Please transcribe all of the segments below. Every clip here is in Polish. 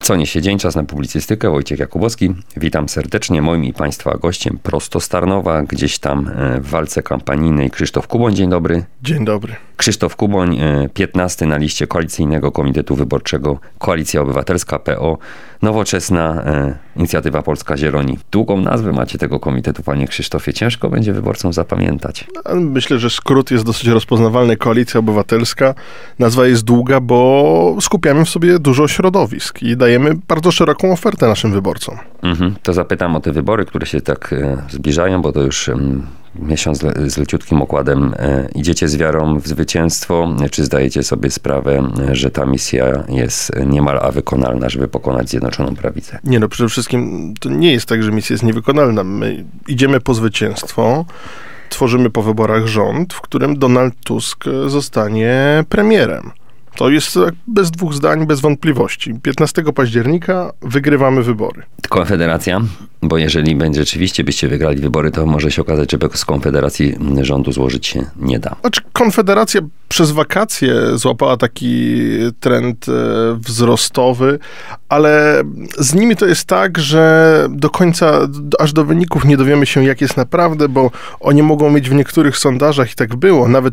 Co niesie dzień, czas na publicystykę. Wojciech Jakubowski. Witam serdecznie. Moim i Państwa gościem prosto z Tarnowa, gdzieś tam w walce kampanijnej Krzysztof Kuboń. Dzień dobry. Dzień dobry. Krzysztof Kuboń, 15 na liście Koalicyjnego Komitetu Wyborczego Koalicja Obywatelska, PO, Nowoczesna, Inicjatywa Polska, Zieloni. Długą nazwę macie tego komitetu, panie Krzysztofie. Ciężko będzie wyborcom zapamiętać. Myślę, że skrót jest dosyć rozpoznawalny. Koalicja Obywatelska. Nazwa jest długa, bo skupiamy w sobie dużo środowisk i dajemy bardzo szeroką ofertę naszym wyborcom. To zapytam o te wybory, które się tak zbliżają, bo to już miesiąc z leciutkim okładem. Idziecie z wiarą w zwycięstwo. Czy zdajecie sobie sprawę, że ta misja jest niemal wykonalna, żeby pokonać Zjednoczoną Prawicę? Nie, przede wszystkim to nie jest tak, że misja jest niewykonalna. My idziemy po zwycięstwo, tworzymy po wyborach rząd, w którym Donald Tusk zostanie premierem. To jest bez dwóch zdań, bez wątpliwości. 15 października wygrywamy wybory. Konfederacja? Bo jeżeli rzeczywiście byście wygrali wybory, to może się okazać, że bez Konfederacji rządu złożyć się nie da. Znaczy, Konfederacja przez wakacje złapała taki trend wzrostowy, ale z nimi to jest tak, że do końca, aż do wyników nie dowiemy się, jak jest naprawdę, bo oni mogą mieć w niektórych sondażach, i tak było, nawet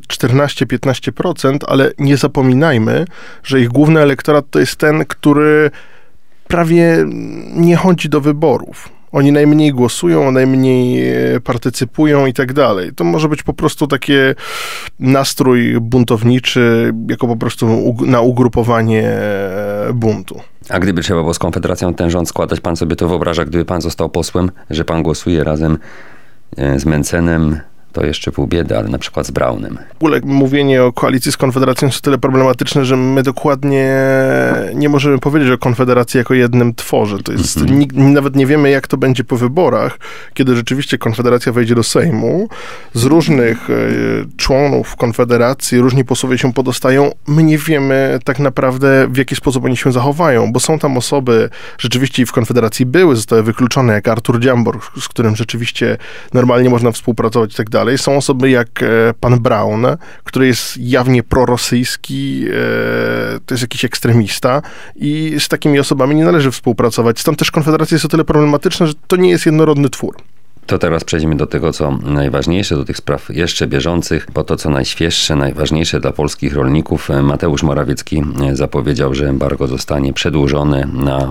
14-15%, ale nie zapominajmy, że ich główny elektorat to jest ten, który prawie nie chodzi do wyborów. Oni najmniej głosują, najmniej partycypują i tak dalej. To może być po prostu takie nastrój buntowniczy, jako po prostu na ugrupowanie buntu. A gdyby trzeba było z Konfederacją ten rząd składać, pan sobie to wyobraża, gdyby pan został posłem, że pan głosuje razem z Mencenem, to jeszcze pół biedy, ale na przykład z Braunem. W ogóle mówienie o koalicji z Konfederacją jest o tyle problematyczne, że my dokładnie nie możemy powiedzieć o Konfederacji jako jednym tworze. To jest, nawet nie wiemy, jak to będzie po wyborach, kiedy rzeczywiście Konfederacja wejdzie do Sejmu. Z różnych członów Konfederacji różni posłowie się podostają. My nie wiemy tak naprawdę, w jaki sposób oni się zachowają, bo są tam osoby, rzeczywiście i w Konfederacji były, zostały wykluczone, jak Artur Dziambor, z którym rzeczywiście normalnie można współpracować i tak dalej. Są osoby jak pan Braun, który jest jawnie prorosyjski, to jest jakiś ekstremista i z takimi osobami nie należy współpracować. Stąd też Konfederacja jest o tyle problematyczna, że to nie jest jednorodny twór. To teraz przejdźmy do tego, co najważniejsze, do tych spraw jeszcze bieżących, bo to, co najświeższe, najważniejsze dla polskich rolników. Mateusz Morawiecki zapowiedział, że embargo zostanie przedłużone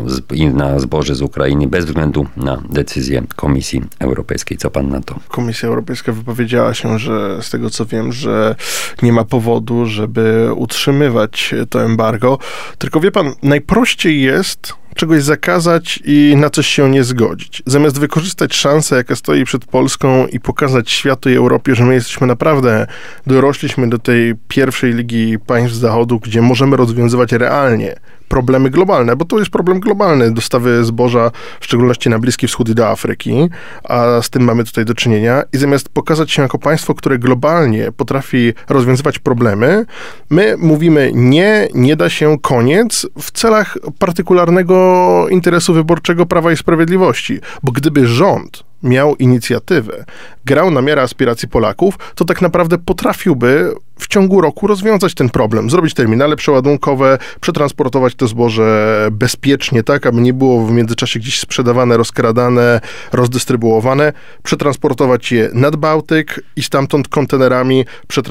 na zboże z Ukrainy bez względu na decyzję Komisji Europejskiej. Co pan na to? Komisja Europejska wypowiedziała się, że z tego co wiem, że nie ma powodu, żeby utrzymywać to embargo. Tylko wie pan, najprościej jest czegoś zakazać i na coś się nie zgodzić. Zamiast wykorzystać szansę, jaka stoi przed Polską i pokazać światu i Europie, że my jesteśmy naprawdę, dorośliśmy do tej pierwszej ligi państw Zachodu, gdzie możemy rozwiązywać realnie problemy globalne, bo to jest problem globalny, dostawy zboża, w szczególności na Bliski Wschód i do Afryki, a z tym mamy tutaj do czynienia. I zamiast pokazać się jako państwo, które globalnie potrafi rozwiązywać problemy, my mówimy nie da się, koniec, w celach partykularnego interesu wyborczego Prawa i Sprawiedliwości. Bo gdyby rząd miał inicjatywę, grał na miarę aspiracji Polaków, to tak naprawdę potrafiłby w ciągu roku rozwiązać ten problem, zrobić terminale przeładunkowe, przetransportować to zboże bezpiecznie, tak, aby nie było w międzyczasie gdzieś sprzedawane, rozkradane, rozdystrybuowane, przetransportować je nad Bałtyk i stamtąd kontenerami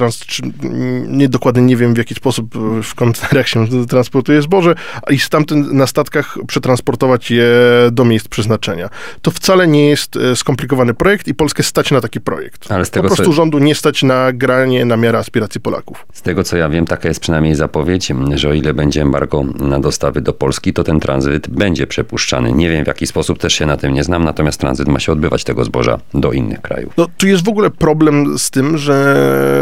dokładnie nie wiem, w jaki sposób w kontenerach się transportuje zboże, i stamtąd na statkach przetransportować je do miejsc przeznaczenia. To wcale nie jest skomplikowany projekt i Polskę stać na taki projekt. Ale po prostu rządu nie stać na granie na miarę aspiracji Polaków. Z tego, co ja wiem, taka jest przynajmniej zapowiedź, że o ile będzie embargo na dostawy do Polski, to ten tranzyt będzie przepuszczany. Nie wiem, w jaki sposób, też się na tym nie znam, natomiast tranzyt ma się odbywać tego zboża do innych krajów. No, tu jest w ogóle problem z tym, że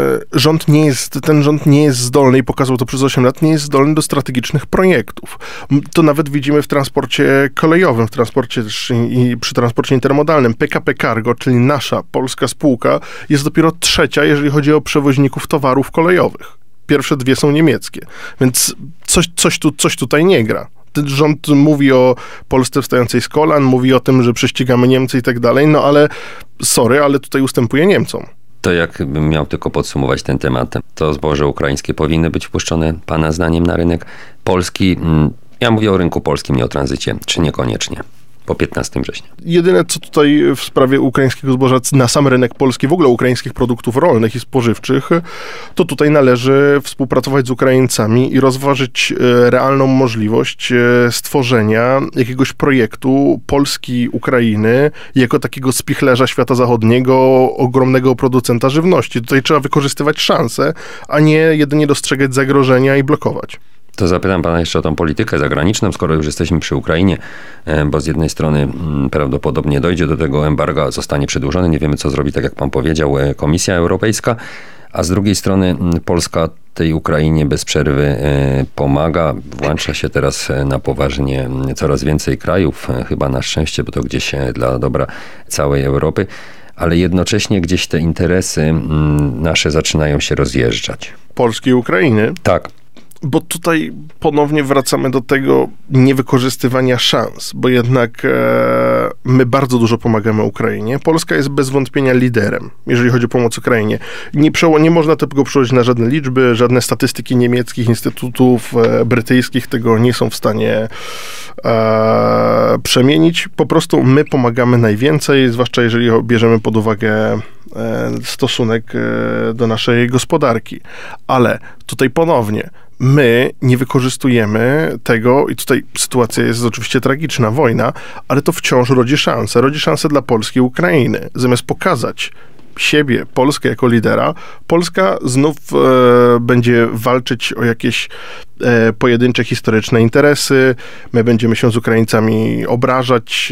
ten rząd nie jest zdolny, i pokazał to przez 8 lat, nie jest zdolny do strategicznych projektów. To nawet widzimy w transporcie kolejowym, i przy transporcie intermodalnym. PKP Cargo, czyli nasza polska spółka, jest dopiero trzecia, jeżeli chodzi o przewoźników towarów kolejowych. Pierwsze dwie są niemieckie. Więc coś tutaj nie gra. Ten rząd mówi o Polsce wstającej z kolan, mówi o tym, że prześcigamy Niemcy i tak dalej, no ale ale tutaj ustępuje Niemcom. To jakbym miał tylko podsumować ten temat, to zboże ukraińskie powinny być wpuszczone pana zdaniem na rynek polski. Ja mówię o rynku polskim, nie o tranzycie, czy niekoniecznie. Po 15 września. Jedyne, co tutaj w sprawie ukraińskiego zboża na sam rynek polski, w ogóle ukraińskich produktów rolnych i spożywczych, to tutaj należy współpracować z Ukraińcami i rozważyć realną możliwość stworzenia jakiegoś projektu Polski, Ukrainy jako takiego spichlerza świata zachodniego, ogromnego producenta żywności. Tutaj trzeba wykorzystywać szanse, a nie jedynie dostrzegać zagrożenia i blokować. To zapytam pana jeszcze o tą politykę zagraniczną, skoro już jesteśmy przy Ukrainie, bo z jednej strony prawdopodobnie dojdzie do tego embarga, zostanie przedłużony, nie wiemy co zrobi, tak jak pan powiedział, Komisja Europejska, a z drugiej strony Polska tej Ukrainie bez przerwy pomaga, włącza się teraz na poważnie coraz więcej krajów, chyba na szczęście, bo to gdzieś dla dobra całej Europy, ale jednocześnie gdzieś te interesy nasze zaczynają się rozjeżdżać. Polski i Ukrainy? Tak. Bo tutaj ponownie wracamy do tego niewykorzystywania szans, bo jednak my bardzo dużo pomagamy Ukrainie. Polska jest bez wątpienia liderem, jeżeli chodzi o pomoc Ukrainie. Nie można tego przełożyć na żadne liczby, żadne statystyki niemieckich instytutów brytyjskich tego nie są w stanie przemienić. Po prostu my pomagamy najwięcej, zwłaszcza jeżeli bierzemy pod uwagę stosunek do naszej gospodarki. Ale tutaj ponownie my nie wykorzystujemy tego i tutaj sytuacja jest oczywiście tragiczna, wojna, ale to wciąż rodzi szanse. Rodzi szanse dla Polski i Ukrainy. Zamiast pokazać siebie, Polskę jako lidera, Polska znów będzie walczyć o jakieś pojedyncze historyczne interesy, my będziemy się z Ukraińcami obrażać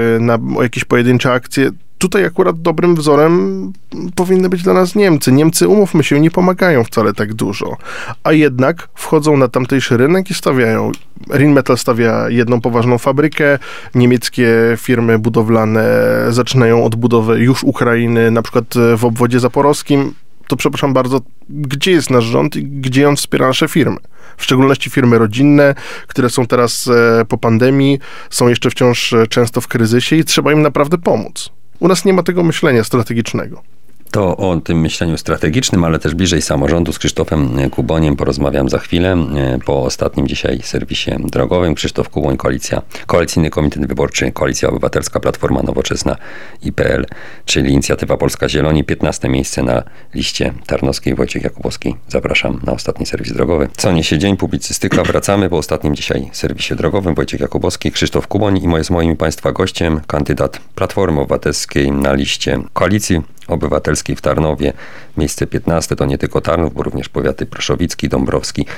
o jakieś pojedyncze akcje. Tutaj akurat dobrym wzorem powinny być dla nas Niemcy. Niemcy, umówmy się, nie pomagają wcale tak dużo, a jednak wchodzą na tamtejszy rynek i stawiają. Rheinmetall stawia jedną poważną fabrykę, niemieckie firmy budowlane zaczynają odbudowę już Ukrainy, na przykład w obwodzie zaporowskim. To przepraszam bardzo, gdzie jest nasz rząd i gdzie on wspiera nasze firmy? W szczególności firmy rodzinne, które są teraz po pandemii, są jeszcze wciąż często w kryzysie i trzeba im naprawdę pomóc. U nas nie ma tego myślenia strategicznego. To o tym myśleniu strategicznym, ale też bliżej samorządu z Krzysztofem Kuboniem porozmawiam za chwilę. Po ostatnim dzisiaj serwisie drogowym. Krzysztof Kuboń, Koalicyjny Komitet Wyborczy, Koalicja Obywatelska, Platforma Nowoczesna, IPL, czyli Inicjatywa Polska Zieloni. 15 miejsce na liście tarnowskiej. Wojciech Jakubowski. Zapraszam na ostatni serwis drogowy. Co niesie dzień, publicystyka. Wracamy po ostatnim dzisiaj serwisie drogowym. Wojciech Jakubowski, Krzysztof Kuboń i z moim państwa gościem kandydat Platformy Obywatelskiej na liście Koalicji Obywatelskiej w Tarnowie. Miejsce 15 to nie tylko Tarnów, bo również powiaty proszowicki, dąbrowski,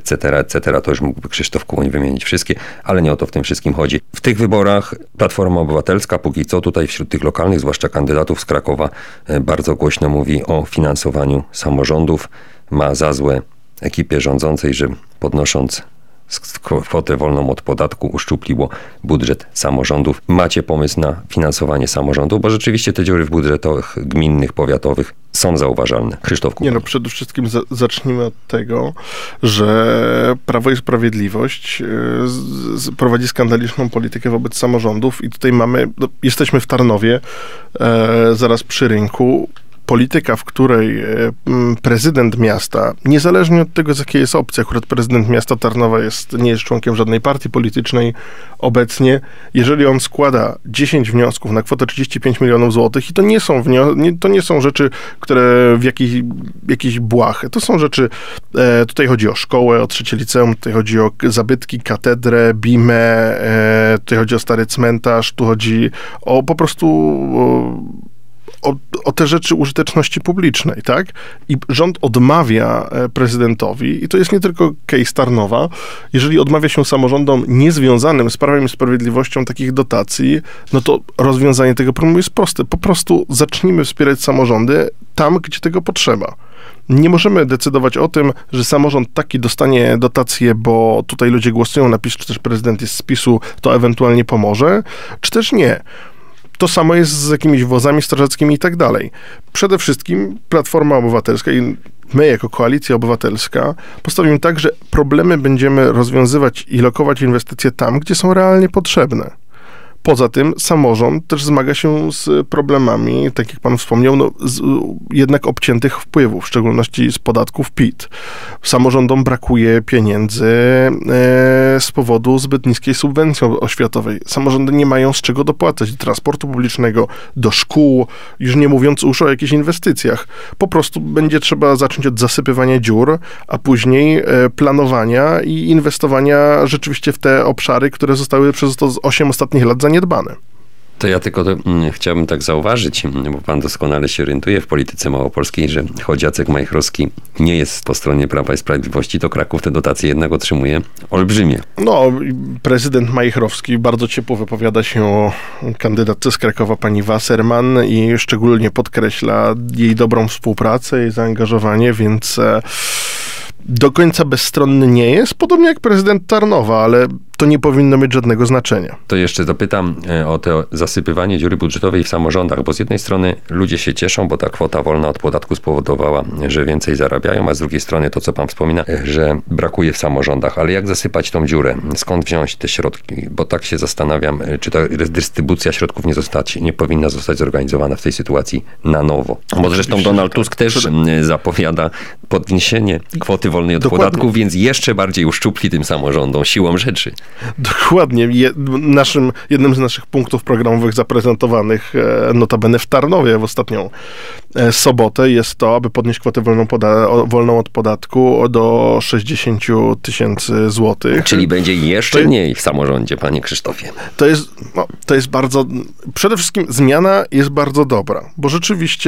etc. To już mógłby Krzysztof Kuboń wymienić wszystkie, ale nie o to w tym wszystkim chodzi. W tych wyborach Platforma Obywatelska póki co tutaj wśród tych lokalnych, zwłaszcza kandydatów z Krakowa, bardzo głośno mówi o finansowaniu samorządów. Ma za złe ekipie rządzącej, że podnosząc kwotę wolną od podatku uszczupliło budżet samorządów. Macie pomysł na finansowanie samorządów? Bo rzeczywiście te dziury w budżetach gminnych, powiatowych są zauważalne. Krzysztof Kuboń. Przede wszystkim zacznijmy od tego, że Prawo i Sprawiedliwość prowadzi skandaliczną politykę wobec samorządów i tutaj jesteśmy w Tarnowie, zaraz przy rynku. Polityka, w której prezydent miasta, niezależnie od tego, z jakiej jest opcji, akurat prezydent miasta Tarnowa nie jest członkiem żadnej partii politycznej obecnie, jeżeli on składa 10 wniosków na kwotę 35 milionów złotych i to nie są rzeczy, które w jakiejś błahy. To są rzeczy, tutaj chodzi o szkołę, o 3. liceum, tutaj chodzi o zabytki, katedrę, Bimę, tutaj chodzi o stary cmentarz, tu chodzi o po prostu o te rzeczy użyteczności publicznej, tak? I rząd odmawia prezydentowi, i to jest nie tylko case Tarnowa, jeżeli odmawia się samorządom niezwiązanym z Prawem i Sprawiedliwością takich dotacji, no to rozwiązanie tego problemu jest proste. Po prostu zacznijmy wspierać samorządy tam, gdzie tego potrzeba. Nie możemy decydować o tym, że samorząd taki dostanie dotację, bo tutaj ludzie głosują na PiS, czy też prezydent jest z PiS-u, to ewentualnie pomoże, czy też nie. To samo jest z jakimiś wozami strażackimi i tak dalej. Przede wszystkim Platforma Obywatelska i my jako Koalicja Obywatelska postawimy tak, że problemy będziemy rozwiązywać i lokować inwestycje tam, gdzie są realnie potrzebne. Poza tym samorząd też zmaga się z problemami, tak jak pan wspomniał, jednak obciętych wpływów, w szczególności z podatków PIT. Samorządom brakuje pieniędzy z powodu zbyt niskiej subwencji oświatowej. Samorządy nie mają z czego dopłacać do transportu publicznego, do szkół, już nie mówiąc już o jakichś inwestycjach. Po prostu będzie trzeba zacząć od zasypywania dziur, a później planowania i inwestowania rzeczywiście w te obszary, które zostały przez 8 ostatnich lat zaniedbane. To ja tylko chciałbym tak zauważyć, bo pan doskonale się orientuje w polityce małopolskiej, że choć Jacek Majchrowski nie jest po stronie Prawa i Sprawiedliwości, to Kraków te dotacje jednak otrzymuje olbrzymie. No, prezydent Majchrowski bardzo ciepło wypowiada się o kandydatce z Krakowa, pani Wasserman, i szczególnie podkreśla jej dobrą współpracę, jej zaangażowanie, więc do końca bezstronny nie jest, podobnie jak prezydent Tarnowa, ale to nie powinno mieć żadnego znaczenia. To jeszcze zapytam o to zasypywanie dziury budżetowej w samorządach, bo z jednej strony ludzie się cieszą, bo ta kwota wolna od podatku spowodowała, że więcej zarabiają, a z drugiej strony to, co pan wspomina, że brakuje w samorządach. Ale jak zasypać tą dziurę? Skąd wziąć te środki? Bo tak się zastanawiam, czy ta dystrybucja środków nie powinna zostać zorganizowana w tej sytuacji na nowo. Bo zresztą Donald Tusk też zapowiada podniesienie kwoty wolnej od podatku, więc jeszcze bardziej uszczupli tym samorządom siłą rzeczy. Dokładnie. Jednym z naszych punktów programowych zaprezentowanych notabene w Tarnowie w ostatnią sobotę jest to, aby podnieść kwotę wolną od podatku do 60 000 złotych. Czyli będzie jeszcze mniej w samorządzie, panie Krzysztofie. To jest bardzo... Przede wszystkim zmiana jest bardzo dobra, bo rzeczywiście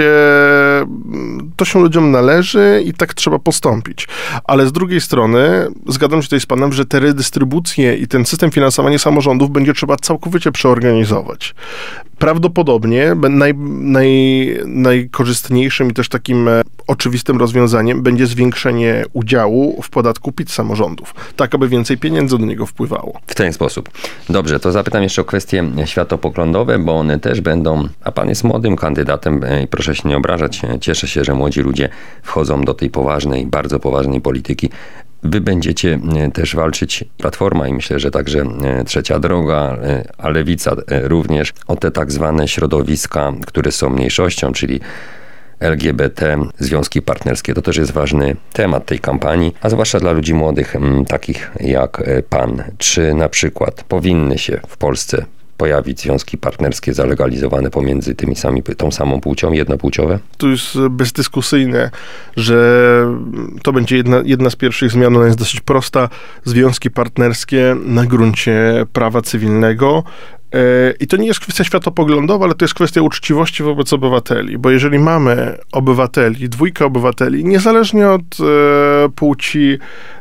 to się ludziom należy i tak trzeba postąpić. Ale z drugiej strony zgadzam się tutaj z panem, że te redystrybucje i ten system finansowania samorządów będzie trzeba całkowicie przeorganizować. Prawdopodobnie najkorzystniejszym i też takim oczywistym rozwiązaniem będzie zwiększenie udziału w podatku PIT samorządów, tak aby więcej pieniędzy do niego wpływało. W ten sposób. Dobrze, to zapytam jeszcze o kwestie światopoglądowe, bo one też będą, a pan jest młodym kandydatem i proszę się nie obrażać, cieszę się, że młodzi ludzie wchodzą do tej poważnej, bardzo poważnej polityki. Wy będziecie też walczyć, Platforma i myślę, że także Trzecia Droga, a Lewica również, o te tak zwane środowiska, które są mniejszością, czyli LGBT, związki partnerskie. To też jest ważny temat tej kampanii, a zwłaszcza dla ludzi młodych, takich jak pan. Czy na przykład powinny się w Polsce pojawić związki partnerskie zalegalizowane pomiędzy tą samą płcią, jednopłciowe? To jest bezdyskusyjne, że to będzie jedna z pierwszych zmian, ona jest dosyć prosta. Związki partnerskie na gruncie prawa cywilnego. I to nie jest kwestia światopoglądowa, ale to jest kwestia uczciwości wobec obywateli, bo jeżeli mamy dwójkę obywateli, niezależnie od płci,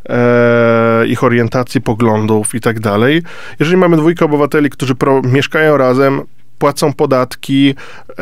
ich orientacji, poglądów i tak dalej, jeżeli mamy dwójkę obywateli, którzy mieszkają razem, płacą podatki,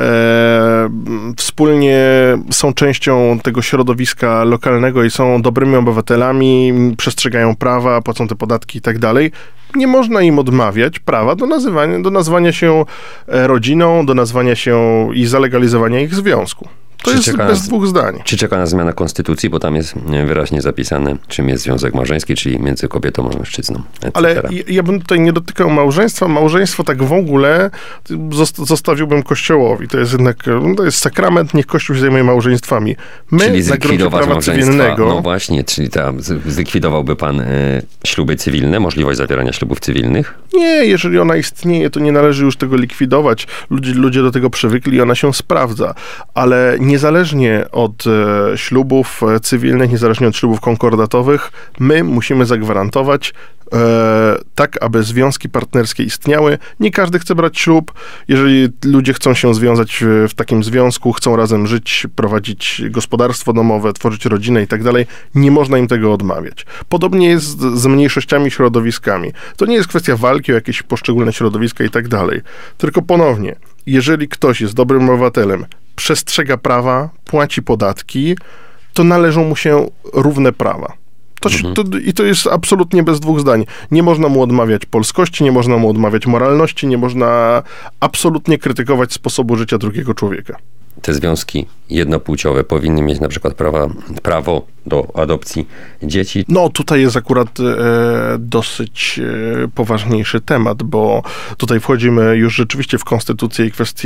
wspólnie są częścią tego środowiska lokalnego i są dobrymi obywatelami, przestrzegają prawa, płacą te podatki i tak dalej, nie można im odmawiać prawa do nazwania się rodziną, do nazwania się i zalegalizowania ich związku. To jest bez dwóch zdań. Czy czeka na zmianę konstytucji, bo tam jest wyraźnie zapisane, czym jest związek małżeński, czyli między kobietą a mężczyzną, etc. Ale ja bym tutaj nie dotykał małżeństwa. Małżeństwo tak w ogóle zostawiłbym Kościołowi. To jest jednak, to jest sakrament, niech Kościół się zajmuje małżeństwami. Czyli zlikwidować małżeństwa. No właśnie, czyli zlikwidowałby pan śluby cywilne, możliwość zawierania ślubów cywilnych? Nie, jeżeli ona istnieje, to nie należy już tego likwidować. Ludzie do tego przywykli i ona się sprawdza. Ale niezależnie od ślubów cywilnych, niezależnie od ślubów konkordatowych, my musimy zagwarantować tak, aby związki partnerskie istniały. Nie każdy chce brać ślub. Jeżeli ludzie chcą się związać w takim związku, chcą razem żyć, prowadzić gospodarstwo domowe, tworzyć rodzinę i tak dalej, nie można im tego odmawiać. Podobnie jest z mniejszościami, środowiskami. To nie jest kwestia walki o jakieś poszczególne środowiska i tak dalej. Tylko ponownie, jeżeli ktoś jest dobrym obywatelem, przestrzega prawa, płaci podatki, to należą mu się równe prawa. I to jest absolutnie bez dwóch zdań. Nie można mu odmawiać polskości, nie można mu odmawiać moralności, nie można absolutnie krytykować sposobu życia drugiego człowieka. te związki jednopłciowe powinny mieć na przykład prawo do adopcji dzieci? No, tutaj jest akurat dosyć poważniejszy temat, bo tutaj wchodzimy już rzeczywiście w konstytucję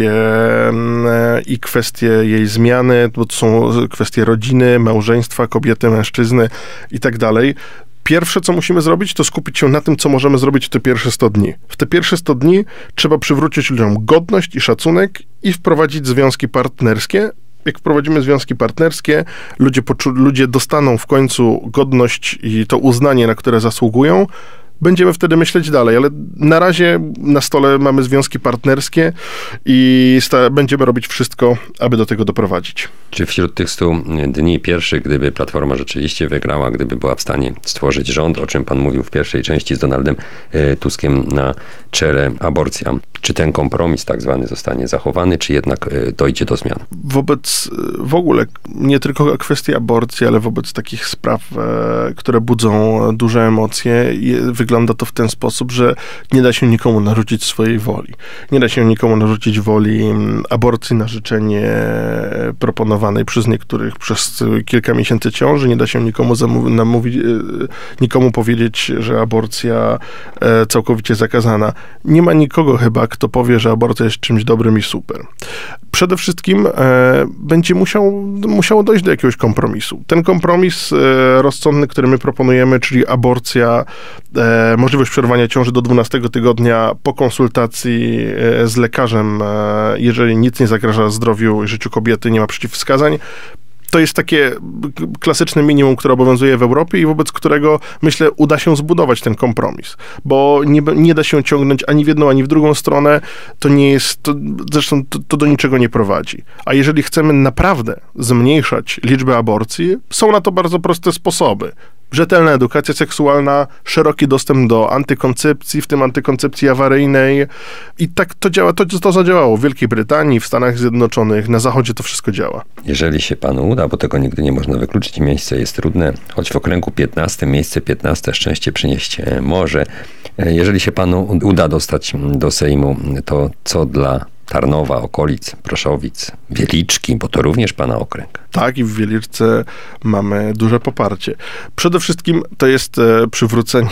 i kwestie jej zmiany, bo to są kwestie rodziny, małżeństwa, kobiety, mężczyzny i tak dalej. Pierwsze, co musimy zrobić, to skupić się na tym, co możemy zrobić w te pierwsze 100 dni. W te pierwsze 100 dni trzeba przywrócić ludziom godność i szacunek i wprowadzić związki partnerskie. Jak wprowadzimy związki partnerskie, ludzie dostaną w końcu godność i to uznanie, na które zasługują, będziemy wtedy myśleć dalej, ale na razie na stole mamy związki partnerskie i będziemy robić wszystko, aby do tego doprowadzić. Czy wśród tych 100 dni pierwszych, gdyby Platforma rzeczywiście wygrała, gdyby była w stanie stworzyć rząd, o czym pan mówił w pierwszej części z Donaldem Tuskiem na czele, aborcja, czy ten kompromis tak zwany zostanie zachowany, czy jednak dojdzie do zmian? W ogóle nie tylko kwestii aborcji, ale wobec takich spraw, które budzą duże emocje, wygląda to w ten sposób, że nie da się nikomu narzucić swojej woli. Nie da się nikomu narzucić woli aborcji na życzenie proponowanej przez niektórych przez kilka miesięcy ciąży. Nie da się nikomu powiedzieć, że aborcja całkowicie zakazana. Nie ma nikogo chyba, kto powie, że aborcja jest czymś dobrym i super. Przede wszystkim będzie musiało dojść do jakiegoś kompromisu. Ten kompromis rozsądny, który my proponujemy, czyli aborcja, możliwość przerwania ciąży do 12 tygodnia po konsultacji z lekarzem, jeżeli nic nie zagraża zdrowiu i życiu kobiety, nie ma przeciwwskazań. To jest takie klasyczne minimum, które obowiązuje w Europie i wobec którego, myślę, uda się zbudować ten kompromis. Bo nie da się ciągnąć ani w jedną, ani w drugą stronę. To nie jest, zresztą to do niczego nie prowadzi. A jeżeli chcemy naprawdę zmniejszać liczbę aborcji, są na to bardzo proste sposoby. Rzetelna edukacja seksualna, szeroki dostęp do antykoncepcji, w tym antykoncepcji awaryjnej. I tak to działa, to zadziałało w Wielkiej Brytanii, w Stanach Zjednoczonych, na Zachodzie to wszystko działa. Jeżeli się panu uda, bo tego nigdy nie można wykluczyć, miejsce jest trudne, choć w okręgu 15, miejsce 15 szczęście przynieść może. Jeżeli się panu uda dostać do Sejmu, to co dla Tarnowa, okolic, Proszowic, Wieliczki, bo to również pana okręg. Tak, i w Wieliczce mamy duże poparcie. Przede wszystkim to jest przywrócenie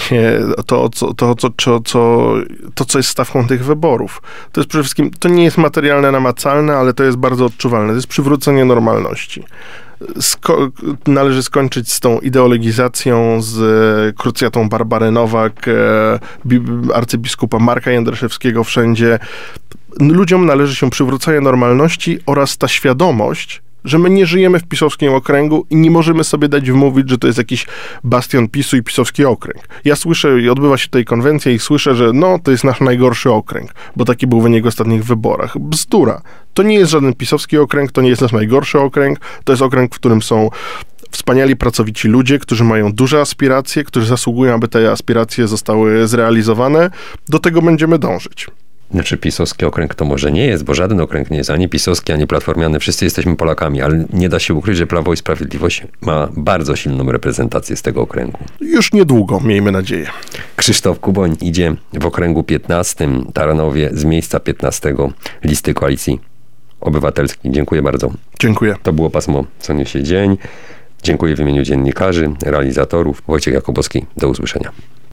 co jest stawką tych wyborów. To jest przede wszystkim, to nie jest materialne, namacalne, ale to jest bardzo odczuwalne. To jest przywrócenie normalności. Należy skończyć z tą ideologizacją, z krucjatą Barbary Nowak, arcybiskupa Marka Jędraszewskiego wszędzie. Ludziom należy się przywrócenie normalności oraz ta świadomość, że my nie żyjemy w pisowskim okręgu i nie możemy sobie dać wmówić, że to jest jakiś bastion PiS-u i pisowski okręg. Ja słyszę, i odbywa się tutaj konwencja i słyszę, że to jest nasz najgorszy okręg, bo taki był wynik w ostatnich wyborach. Bzdura. To nie jest żaden pisowski okręg, to nie jest nasz najgorszy okręg, to jest okręg, w którym są wspaniali, pracowici ludzie, którzy mają duże aspiracje, którzy zasługują, aby te aspiracje zostały zrealizowane. Do tego będziemy dążyć. Znaczy pisowski okręg to może nie jest, bo żaden okręg nie jest ani pisowski, ani platformiany. Wszyscy jesteśmy Polakami, ale nie da się ukryć, że Prawo i Sprawiedliwość ma bardzo silną reprezentację z tego okręgu. Już niedługo, miejmy nadzieję. Krzysztof Kuboń idzie w okręgu 15, Tarnowie, z miejsca 15 listy Koalicji Obywatelskiej. Dziękuję bardzo. Dziękuję. To było pasmo Co Niesie Dzień. Dziękuję w imieniu dziennikarzy, realizatorów. Wojciech Jakubowski. Do usłyszenia.